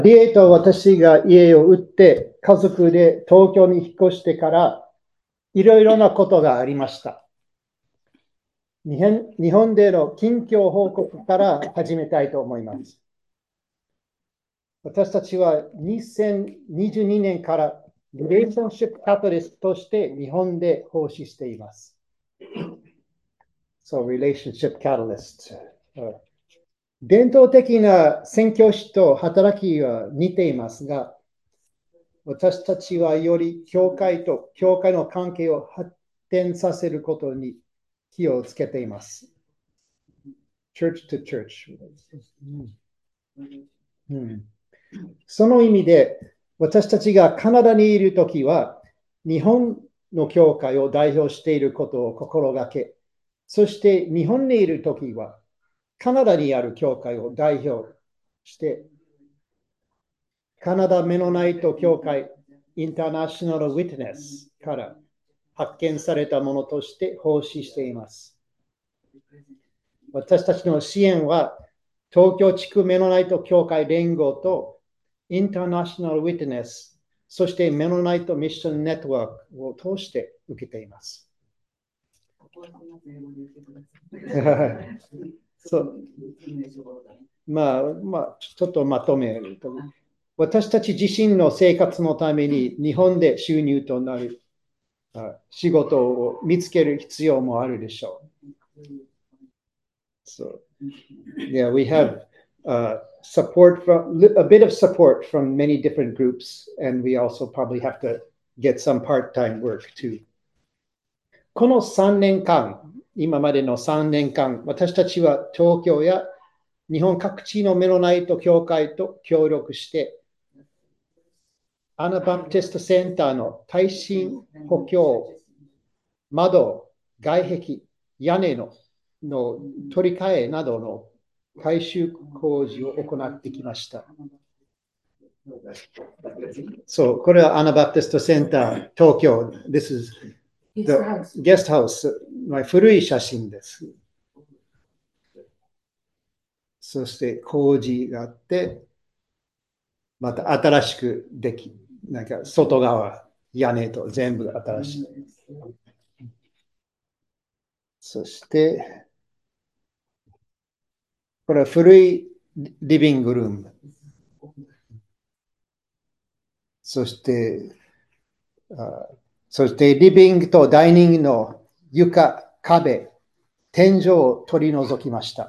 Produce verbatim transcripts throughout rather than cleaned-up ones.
リエと私が家を売って家族で東京に引っ越してからいろいろなことがありました。日本日本での近況報告から始めたいと思います。私たちはにせんにじゅうにねんからリレーションシップカタリストとして日本で奉仕しています。そう、Relationship Catalyst。伝統的な宣教師と働きは似ていますが、私たちはより教会と教会の関係を発展させることに気をつけています。Church to Church。うん、その意味で、私たちがカナダにいるときは、日本の教会を代表していることを心がけ、そして日本にいるときは、カナダにある教会を代表して、カナダメノナイト教会インターナショナルウィットネスから発見されたものとして奉仕しています。私たちの支援は東京地区メノナイト教会連合とインターナショナルウィットネス、そしてメノナイトミッションネットワークを通して受けています。そうまあ、まあ、ちょっとまとめると。私たち自身の生活のために日本で収入となる仕事を見つける必要もあるでしょう。So, yeah, we have uh, support from a bit of support from many different groups, and we also probably have to get some part-time work too. このさんねんかん、今までのさんねんかん、私たちは東京や日本各地のメロナイト教会と協力して、アナバプテストセンターの耐震補強、窓、外壁、屋根のの取り替えなどの改修工事を行ってきました。そう、これはアナバプテストセンター東京。This is the guest house。古い写真です。そして工事があって、また新しくでき、なんか外側、屋根と全部新しい。そして、これは古いリビングルーム。そして、あそしてリビングとダイニングの床、壁、天井を取り除きました。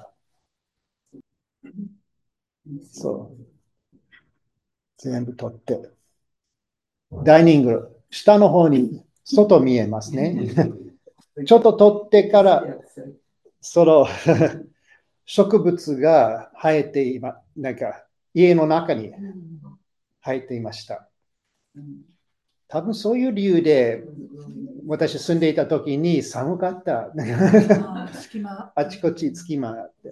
そう。全部取って。ダイニング、下の方に外見えますね。ちょっと取ってから、その植物が生えていま、なんか家の中に生えていました。多分そういう理由で、私住んでいた時に寒かった。あちこち隙間あって。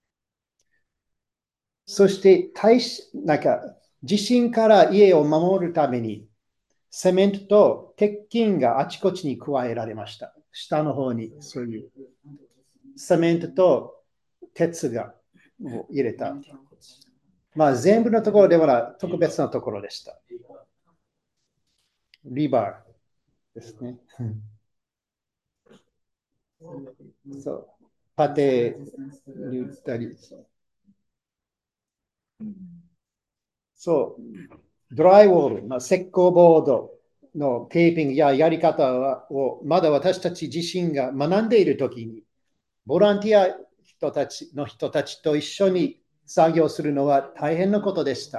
そして耐し、なんか地震から家を守るために、セメントと鉄筋があちこちに加えられました。下の方にそういうセメントと鉄が入れた。まあ全部のところではな特別なところでした。リバーですね。そう。パテに打ったり。そう。ドライウォール、まあ、石膏ボードのテーピングややり方をまだ私たち自身が学んでいるときに、ボランティア人たちの人たちと一緒に作業するのは大変なことでした。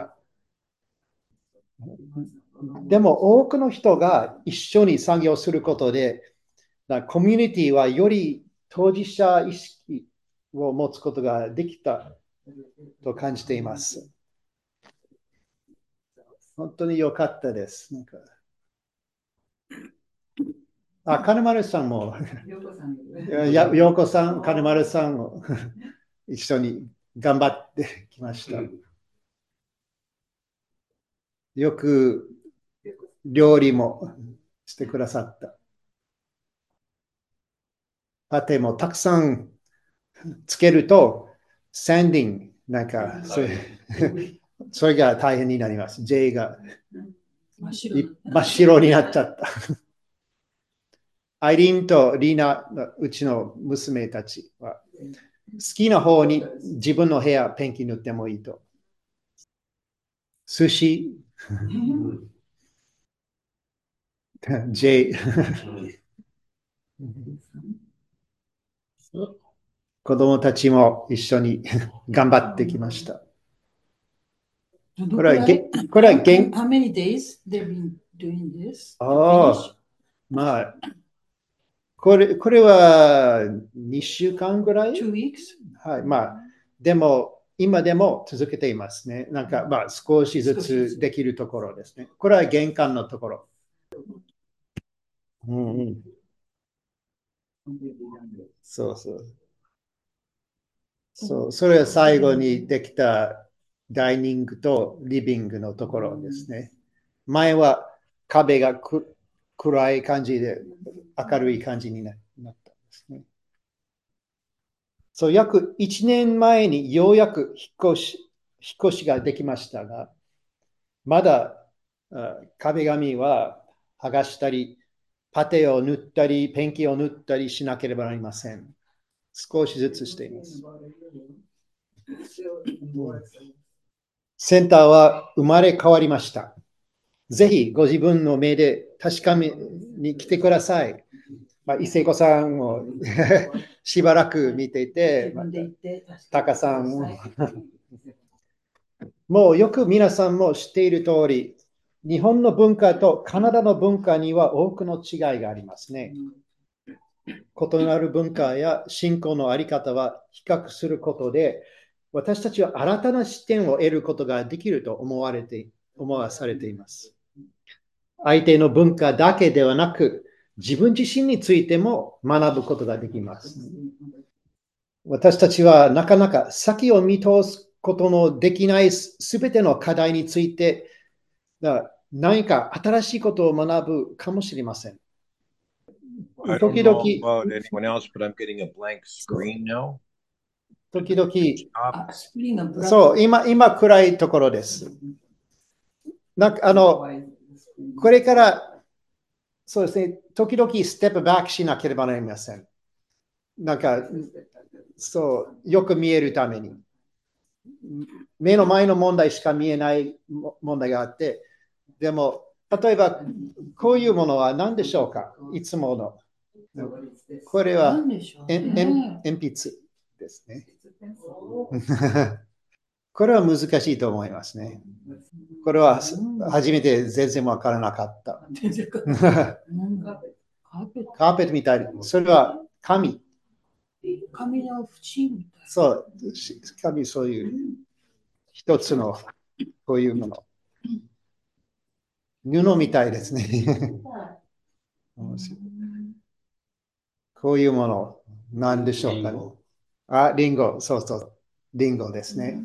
でも多くの人が一緒に作業することで、コミュニティはより当事者意識を持つことができたと感じています。本当に良かったです。なんかあ、金丸さんも、陽子さん、金丸さんも一緒に頑張ってきました。よく料理もしてくださった。パテもたくさんつけると、サンディング、なんか、そういうそれが大変になります。J が真っ白真っ白になっちゃった。アイリーンとリーナ、うちの娘たちは、好きな方に自分の部屋ペンキ塗ってもいいと。寿司、J。子供たちも一緒に頑張ってきました。これはげ、これはげん、 How many days they've been doing this? ああ、まあ、これ、これはにしゅうかんぐらい Two weeks? はい、まあ、でも、今でも続けていますね。なんか、まあ、少しずつできるところですね。これは玄関のところ。うんうん、そうそう。そう、それは最後にできたダイニングとリビングのところですね。前は壁がく暗い感じで明るい感じになったんですね。そう、約いちねんまえにようやく引っ越し、引っ越しができましたが、まだあ壁紙は剥がしたり、パテを塗ったり、ペンキを塗ったりしなければなりません。少しずつしています。センターは生まれ変わりました。ぜひご自分の目で確かめに来てください。まあ、伊勢子さんをしばらく見ていて、まタカさんも。もうよく皆さんも知っている通り、日本の文化とカナダの文化には多くの違いがありますね。異なる文化や信仰のあり方は比較することで、私たちは新たな視点を得ることができると思われて、思わされています。相手の文化だけではなく、自分自身についても学ぶことができます。私たちはなかなか先を見通すことのできないすべての課題について、何か新しいことを学ぶかもしれません。 I don't know about anyone else, but I'm getting a blank screen now. 時々、 あ、スクリーンがブラック。 そう、今、今暗いところです。なんかあの、これから、そうですね、時々ステップバックしなければなりません。なんか、そう、よく見えるために。目の前の問題しか見えない問題があって、でも、例えば、こういうものは何でしょうか、いつもの。これは、えんえん鉛筆ですね。これは難しいと思いますね。これは初めて全然わからなかった。カーペットみたい。それは紙。 紙の縁みたい。 そう、紙、そういう一つのこういうもの。布みたいですね。こういうもの、何でしょうかね。あ、リンゴ、そうそう、リンゴですね。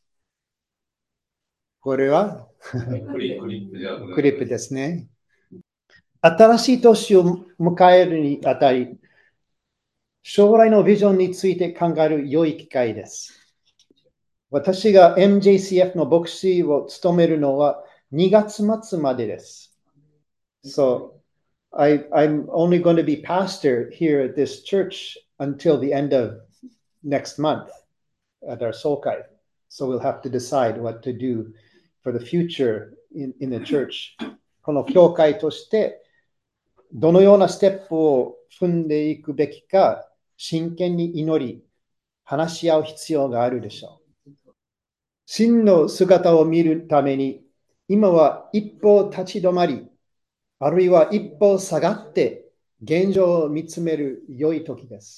これはクリップですね。新しい年を迎えるにあたり、将来のビジョンについて考える良い機会です。私が エムジェーシーエフ の牧師を務めるのはにがつ末までです。So, I, I'm only going to be pastor here at this church until the end of next month at our Solkai. So we'll have to decide what to do for the future in, in the church. この教会としてどのようなステップを踏んでいくべきか真剣に祈り話し合う必要があるでしょう。真の姿を見るために今は一歩立ち止まりあるいは一歩下がって現状を見つめる良い時です。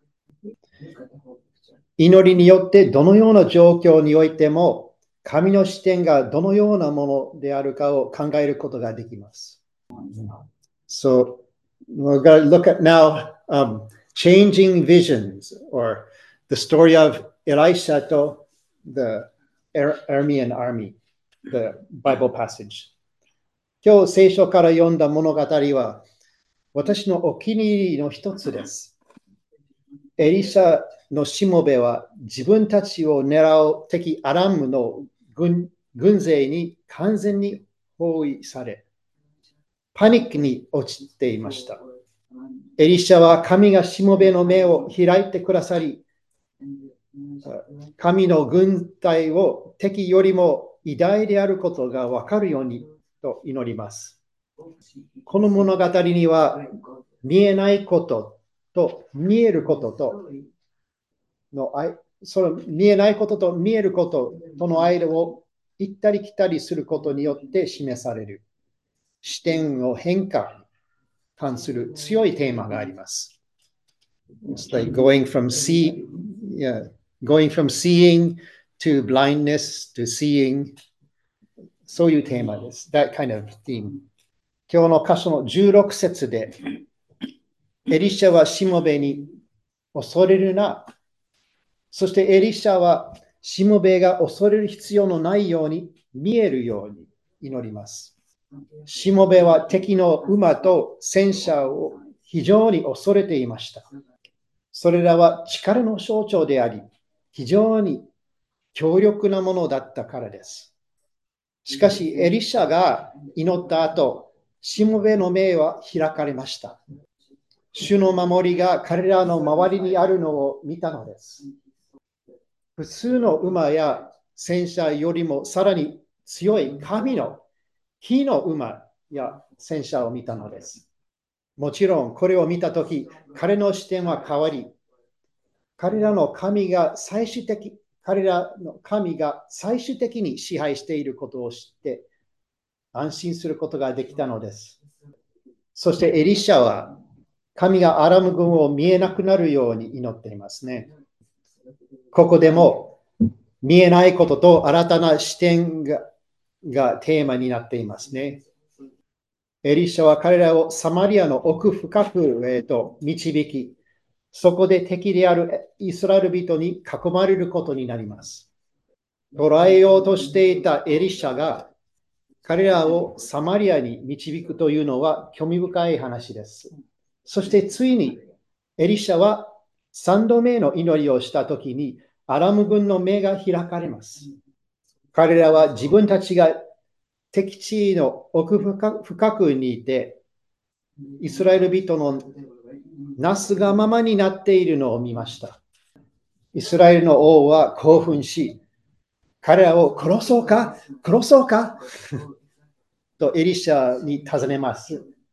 祈りによってどのような状況においても神の視点がどのようなものであるかを考えることができます。So, we're going to look at now um, changing visions or the story of Elisha to the Aramean army, the Bible passage. 今日聖書から読んだ物語は私のお気に入りの一つです。エリシャのしもべは自分たちを狙う敵アラムの軍軍勢に完全に包囲され、パニックに陥っていました。エリシャは神がしもべの目を開いてくださり、神の軍隊を敵よりも偉大であることが分かるようにと祈ります。この物語には見えないことと見えることとのその見えないことと見えることとの間を行ったり来たりすることによって示される視点を変化に関する強いテーマがあります。It's like going from see, yeah, going from seeing to blindness to seeing. そういうテーマです。That kind of theme. 今日の箇所のじゅうろく節で、エリシャはしもべに恐れるな。そしてエリシャはしもべが恐れる必要のないように見えるように祈ります。しもべは敵の馬と戦車を非常に恐れていました。それらは力の象徴であり、非常に強力なものだったからです。しかし、エリシャが祈った後、しもべの目は開かれました。主の守りが彼らの周りにあるのを見たのです。普通の馬や戦車よりもさらに強い神の火の馬や戦車を見たのです。もちろんこれを見たとき、彼の視点は変わり、彼らの神が最終的、彼らの神が最終的に支配していることを知って安心することができたのです。そしてエリシャは神がアラム軍を見えなくなるように祈っていますね。ここでも見えないことと新たな視点が、がテーマになっていますね。エリシャは彼らをサマリアの奥深くへと導き、そこで敵であるイスラエル人に囲まれることになります。捕らえようとしていたエリシャが彼らをサマリアに導くというのは興味深い話です。そしてついにエリシャは三度目の祈りをしたときにアラム軍の目が開かれます。彼らは自分たちが敵地の奥深くにいて、イスラエル人のなすがままになっているのを見ました。イスラエルの王は興奮し、彼らを殺そうか殺そうかとエリシャに尋ねます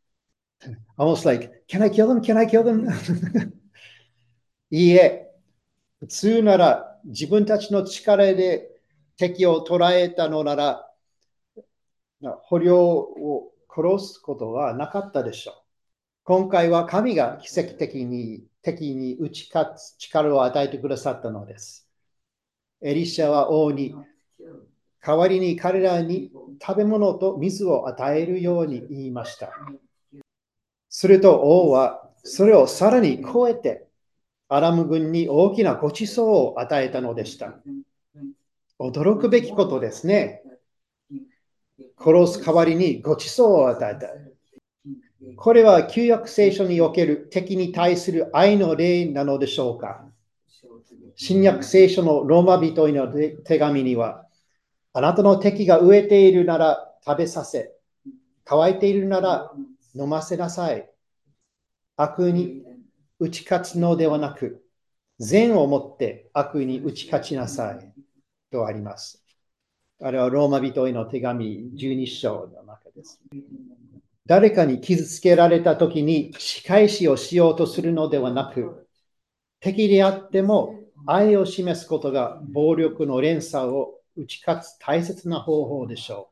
。Almost like, can I kill them? Can I kill them? いいえ、普通なら自分たちの力で敵を捕らえたのなら、捕虜を殺すことはなかったでしょう。今回は神が奇跡的に敵に打ち勝つ力を与えてくださったのです。エリシャは王に代わりに彼らに食べ物と水を与えるように言いました。すると王はそれをさらに超えてアラム軍に大きなご馳走を与えたのでした。驚くべきことですね。殺す代わりにご馳走を与えた。これは旧約聖書における敵に対する愛の例なのでしょうか。新約聖書のローマ人への手紙には、あなたの敵が飢えているなら食べさせ、乾いているなら飲ませなさい。悪に打ち勝つのではなく、善をもって悪に打ち勝ちなさいとあります。あれはローマ人への手紙じゅうに章の中です。誰かに傷つけられたときに仕返しをしようとするのではなく、敵であっても愛を示すことが暴力の連鎖を打ち勝つ大切な方法でしょ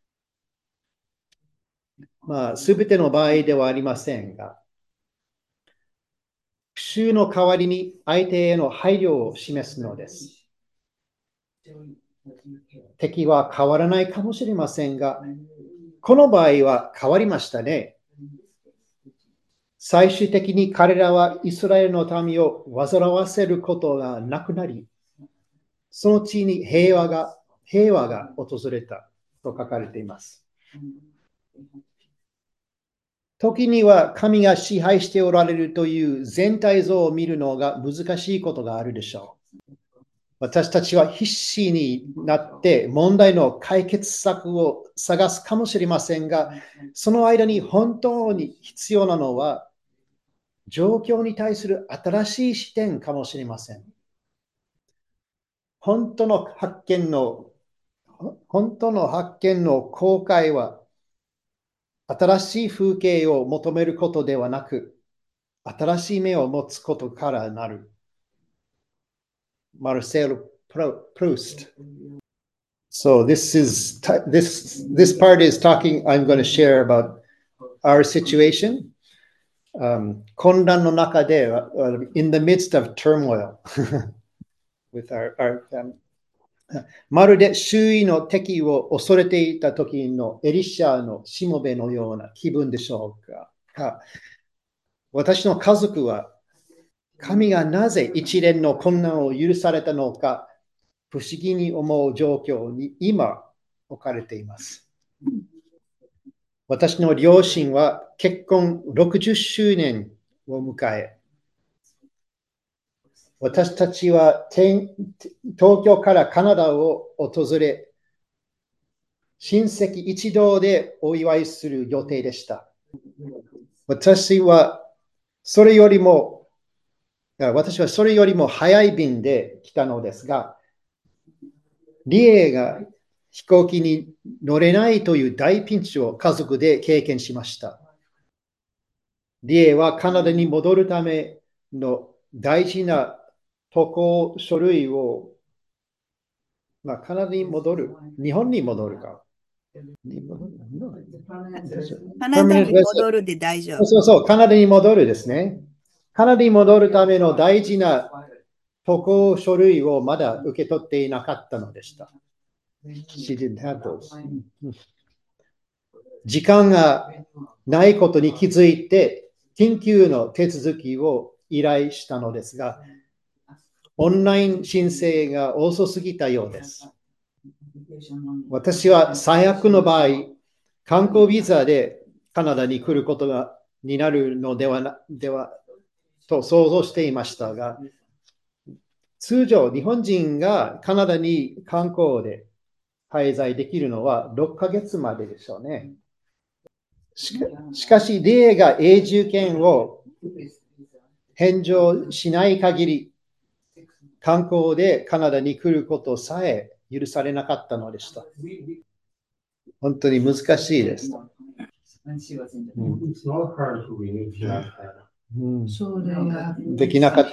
う。まあ、すべての場合ではありませんが、復讐の代わりに相手への配慮を示すのです。敵は変わらないかもしれませんが、この場合は変わりましたね。最終的に彼らはイスラエルの民を煩わせることがなくなり、その地に平和が、平和が訪れたと書かれています。時には神が支配しておられるという全体像を見るのが難しいことがあるでしょう。 私たちは必死になって問題の解決策を探すかもしれませんが、その間に本当に必要なのは、状況に対する新しい視点かもしれません。本当の発見の、本当の発見の公開は、新しい風景を求めることではなく、新しい目を持つことからなる。Marcel Proust. So this is this this part is talking. I'm going to share about our situation. Um, 混乱の中で、uh, in the midst of turmoil with our, our um, まるで周囲の敵を恐れていた時のエリシャのしもべのような気分でしょうか。私の家族は神がなぜ一連の困難を許されたのか不思議に思う状況に今置かれています。私の両親は結婚ろくじゅっしゅうねんを迎え、私たちは東京からカナダを訪れ、親戚一同でお祝いする予定でした。私はそれよりも、私はそれよりも早い便で来たのですが、リエが飛行機に乗れないという大ピンチを家族で経験しました。リエはカナダに戻るための大事な渡航書類を、まあ、カナダに戻る、日本に戻るか。 カナダに戻るで大丈夫。 そうそう、カナダに戻るですね。カナダに戻るための大事な渡航書類をまだ受け取っていなかったのでした。She didn't have those. 時間がないことに気づいて、緊急の手続きを依頼したのですが、オンライン申請が遅すぎたようです。私は最悪の場合、観光ビザでカナダに来ることがになるのではなではと想像していましたが、通常日本人がカナダに観光で滞在できるのはろっかげつまででしょうね。しかしかし、リエが永住権を返上しない限り、観光でカナダに来ることさえ許されなかったのでした。本当に難しいです。できなかった。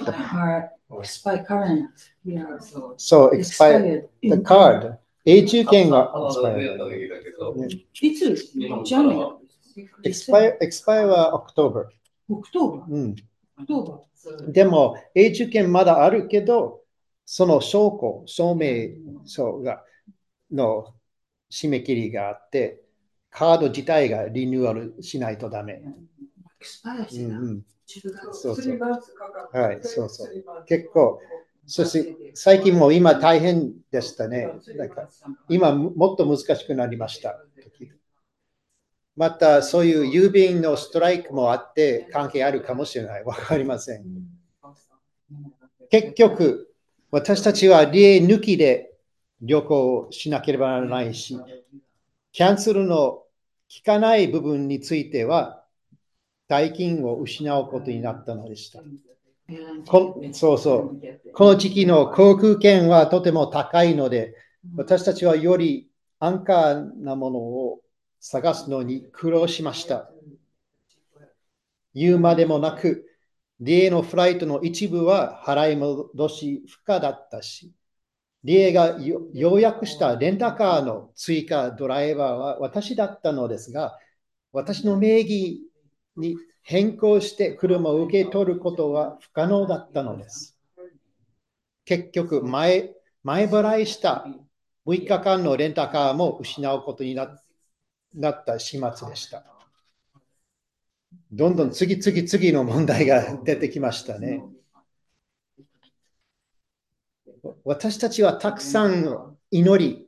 そう、expired. The card. 永住権が expired. いつジャニー expire, expire は October。 オクトーバー。 うん。 オクトーバー。 でも、永住権まだあるけど、その証拠、証明書がの締め切りがあって、カード自体がリニューアルしないとダメ。うんうん、そうそう。はい、そうそう。結構、そして最近も今大変でしたね。なんか今もっと難しくなりました。またそういう郵便のストライクもあって関係あるかもしれない。わかりません。結局、私たちはリエ抜きで旅行をしなければならないし、キャンセルの効かない部分については、代金を失うことになったのでした。こそうそう。この時期の航空券はとても高いので、私たちはより安価なものを探すのに苦労しました。言うまでもなく、リエのフライトの一部は払い戻し不可だったし、リエが要約したレンタカーの追加ドライバーは私だったのですが、私の名義に変更して車を受け取ることは不可能だったのです。結局前、前払いしたむいかかんのレンタカーも失うことになった始末でした。どんどん次々次の問題が出てきましたね。私たちはたくさん祈り、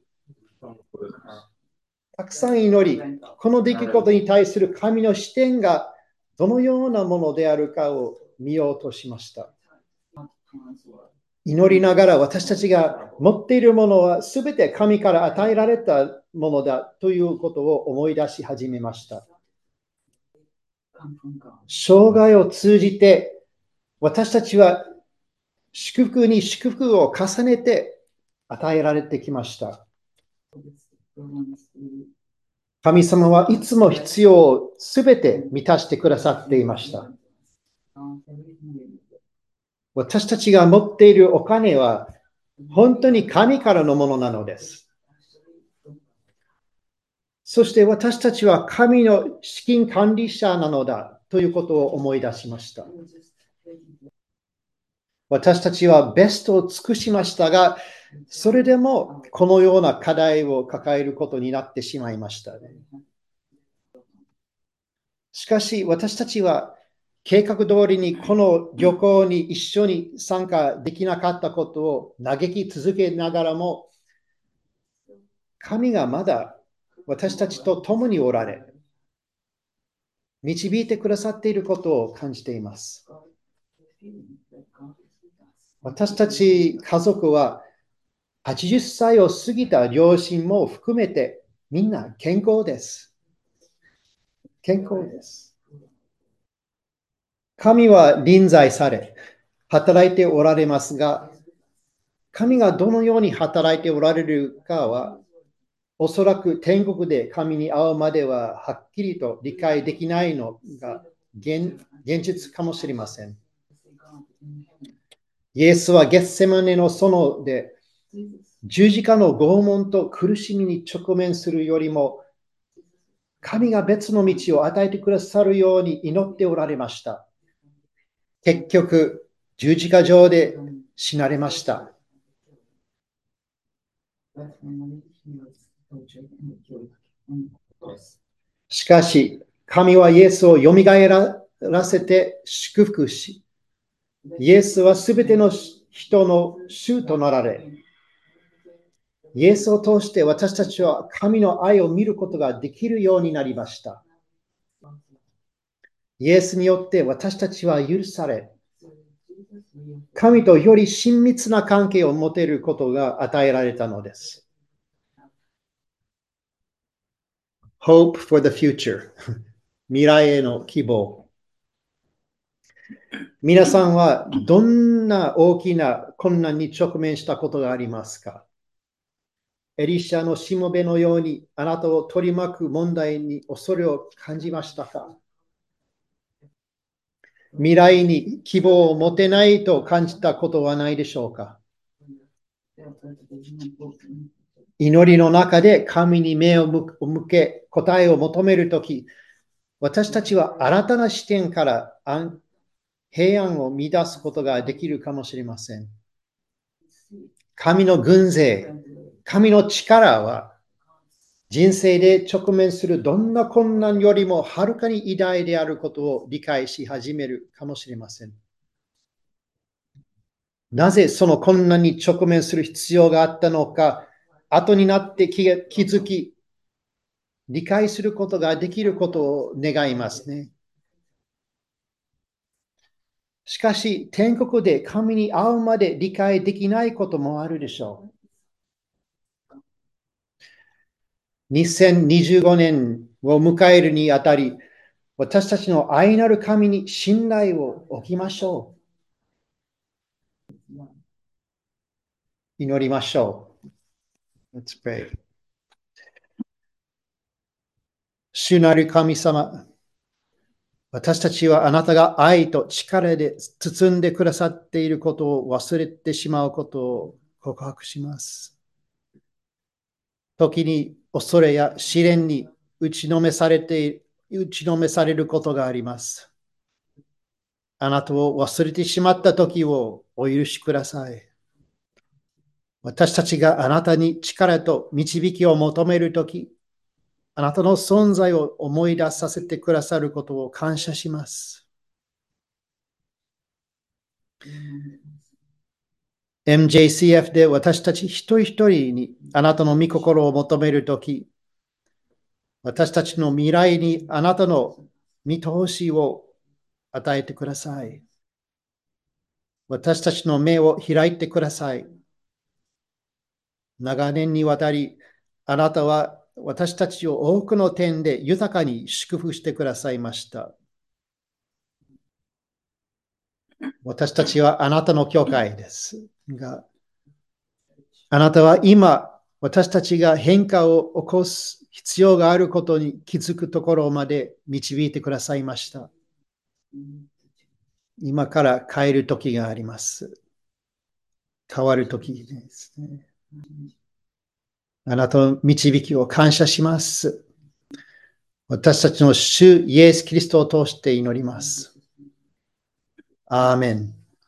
たくさん祈り、この出来事に対する神の視点がどのようなものであるかを見ようとしました。 祈りながら私たちが持っているものはすべて神から与えられたものだということを思い出し始めました。生涯を通じて私たちは祝福に祝福を重ねて与えられてきました。神様はいつも必要をすべて満たしてくださっていました。私たちが持っているお金は本当に神からのものなのです。そして私たちは神の資金管理者なのだということを思い出しました。私たちはベストを尽くしましたが、それでもこのような課題を抱えることになってしまいましたね。しかし私たちは計画通りにこの旅行に一緒に参加できなかったことを嘆き続けながらも、神がまだ私たちと共におられ、導いてくださっていることを感じています。私たち家族ははちじゅっさいを過ぎた両親も含めてみんな健康です。健康です。神は臨在され、働いておられますが、神がどのように働いておられるかは、おそらく天国で神に会うまでははっきりと理解できないのが 現, 現実かもしれません。イエスはゲッセマネの園で十字架の拷問と苦しみに直面するよりも、神が別の道を与えてくださるように祈っておられました。結局、十字架上で死なれました。しかし、神はイエスをよみがえらせて祝福し、イエスはすべての人の主となられ、イエスを通して私たちは神の愛を見ることができるようになりました。イエスによって私たちは許され、神とより親密な関係を持てることが与えられたのです。Hope for the future 未来への希望。皆さんはどんな大きな困難に直面したことがありますか？エリシャのしもべのようにあなたを取り巻く問題に恐れを感じましたか？未来に希望を持てないと感じたことはないでしょうか？祈りの中で神に目を向け答えを求めるとき、私たちは新たな視点から平安を見出すことができるかもしれません。神の軍勢、神の力は人生で直面するどんな困難よりもはるかに偉大であることを理解し始めるかもしれません。なぜその困難に直面する必要があったのか、後になって気が気づき、理解することができることを願いますね。しかし、天国で神に会うまで理解できないこともあるでしょう。にせんにじゅうごねんを迎えるにあたり、私たちの愛なる神に信頼を置きましょう。祈りましょう。Let's pray. 主なる神様、私たちはあなたが愛と力で包んでくださっていることを忘れてしまうことを告白します。時に恐れや試練に打ちのめされて、打ちのめされることがあります。あなたを忘れてしまった時をお許しください。私たちがあなたに力と導きを求めるとき、あなたの存在を思い出させてくださることを感謝します。エムジェイシーエフ で私たち一人一人にあなたの御心を求めるとき、私たちの未来にあなたの見通しを与えてください。 私たちの目を開いてください。長年にわたり、あなたは私たちを多くの点で豊かに祝福してくださいました。私たちはあなたの教会ですが、あなたは今、私たちが変化を起こす必要があることに気づくところまで導いてくださいました。今から変える時があります。変わる時ですね。あなたの導きを感謝します。私たちの主イエス・キリストを通して祈ります。アーメン。